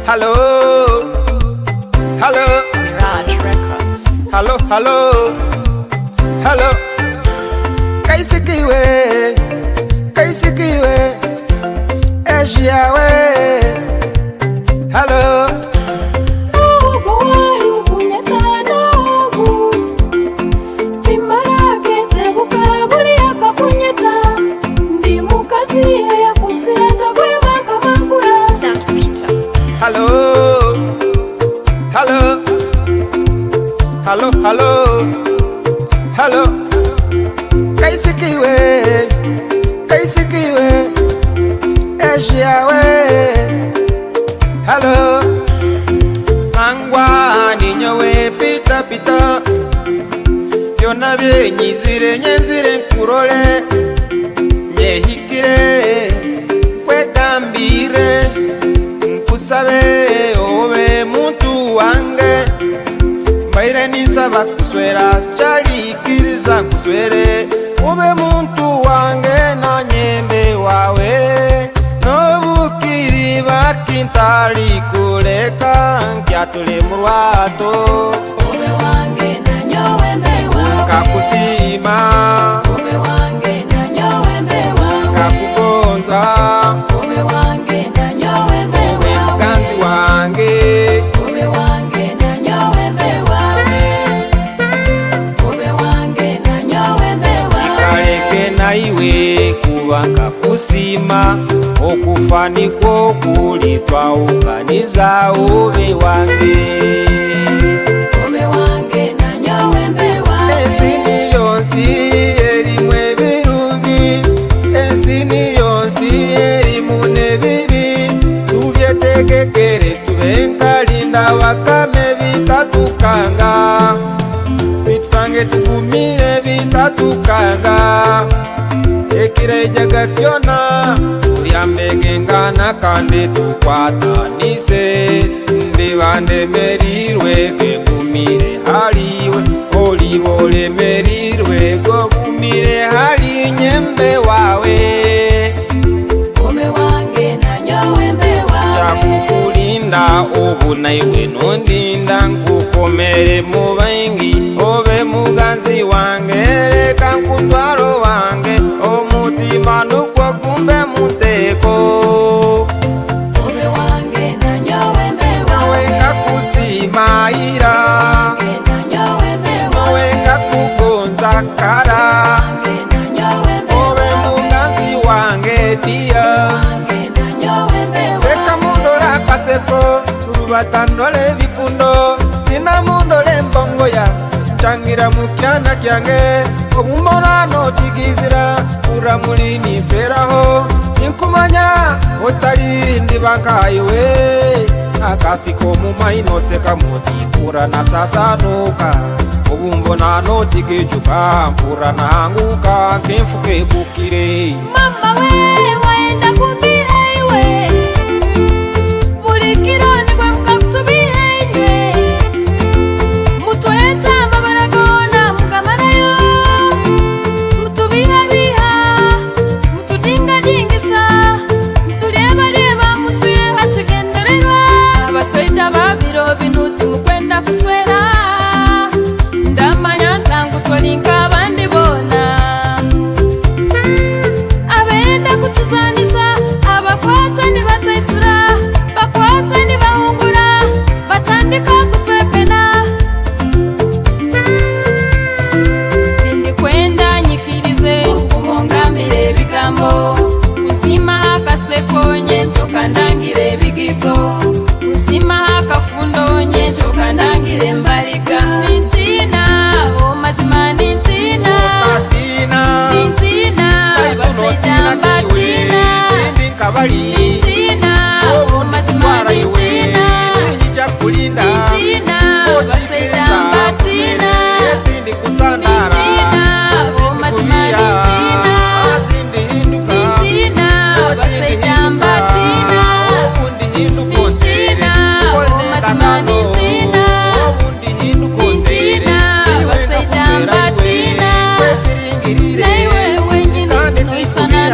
Hello, hello, Mirage Records. hello, hello, hello. Kaisikiwe, kaisikiwe, Ejiawe. Hello. Hello, hello, hello, hello, hello. Kaisikiwe, kaisikiwe, Ejiawe. Hello, angwa ninyowe pita pita, byona byenyizire nyenzire nkurole, nyehikire kwegambire nkusabe obe muntu wange, mbaire nisaba kuswera chalikiriza nkuswere obe muntu wange na nyembe wawe nobukiri bakintali kuleka nkyatule mu lwato obe wange na nyowe mbe wawe kakusima obe wange na nyowe mbe wawe kakugonza obe wange na nyowe mbe wawe muganzi wange obe wange na nyowe mbe wawe obe wange na nyowe mbe wawe kaleke naiwe kubanga kusima okufanikwo kuli twawuganiza obe wange obe wange na nyowe mbe wawe ensini yonsi erimu ebirungi ensini yonsi erimu nebibi tubyetegekere tube nkalinda bakame bitatukanga bitusange tugumire bitatukanga ekirejaga kyona ulyambegengana kandi tukwatanise ndibandemerirwe gegumire haliwe olibolemerirwe gogumire hali nyembe wawe obe wange na nyowe mbe wawe jakukulinda obu naiwe nondinda nkukomere mu baingi obe muganzi wange leka nkutwaro wange omutima nukwo gumbe muteko obe wange na nyowe mbe nawe wawe kakusimaira wange na nyowe mbe nawe wawe kakugonza kara wange na nyowe mbe obe wawe muganzi wange dia wange na nyowe mbe wawe seka mundola kaseko turubatandole bifundo sina mundole mbongoya changira mukyana kyange obumbona notigizira uramuli niferaho ninkumanya otali ndibakaiwe akasiko mumaino seka mutikura na sasanuka obumbona notigejuka mpura nanguka kenfuke bukire mama we waenda kumbiheiwe bulikironi kwe mukakutubiheinywe mutweta mabaragona mugamanayo mutubihabiha mutudingadingisa mutulebaleba mutuye hatugendererwa abasoita babiro binuti mukwenda kuswera ndamanya ntangu twalinka abandi bona abenda kutuzanisa abakwata nibataisura bakwata nibahungura batandika kutwepena sindikwenda nyikirize kumungamire ebigambo kusima akaseko nyencoka ndangire ebigigo kusima akafundo nyencoka ndangire mbaliga nintina omazima nintina Tatina nintina Taikuno basaija tina kiwe mbatina Tindi nkabali